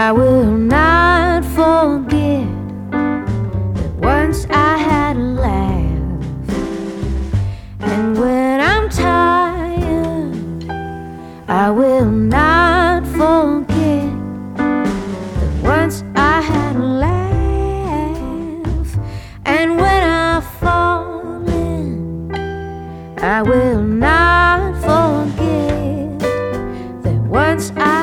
I will not forget that once I had a laugh. And when I'm tired, I will not forget that once I had a laugh. And when I've fallen, I will not forget that once I